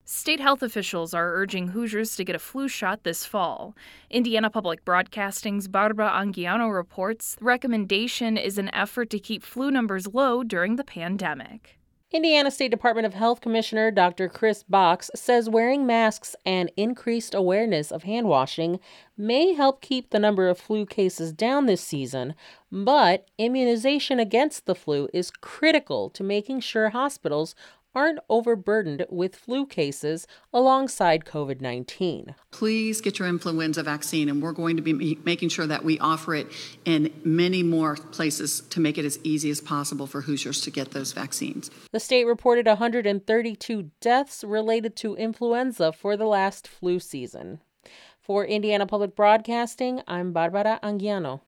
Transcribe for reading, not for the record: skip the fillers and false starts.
State health officials are urging Hoosiers to get a flu shot this fall. Indiana Public Broadcasting's Barbara Anguiano reports the recommendation is an effort to keep flu numbers low during the pandemic. Indiana State Department of Health Commissioner Dr. Chris Box says wearing masks and increased awareness of hand washing may help keep the number of flu cases down this season, but immunization against the flu is critical to making sure hospitals aren't overburdened with flu cases alongside COVID-19. Please get your influenza vaccine, and we're going to be making sure that we offer it in many more places to make it as easy as possible for Hoosiers to get those vaccines. The state reported 132 deaths related to influenza for the last flu season. For Indiana Public Broadcasting, I'm Barbara Anguiano.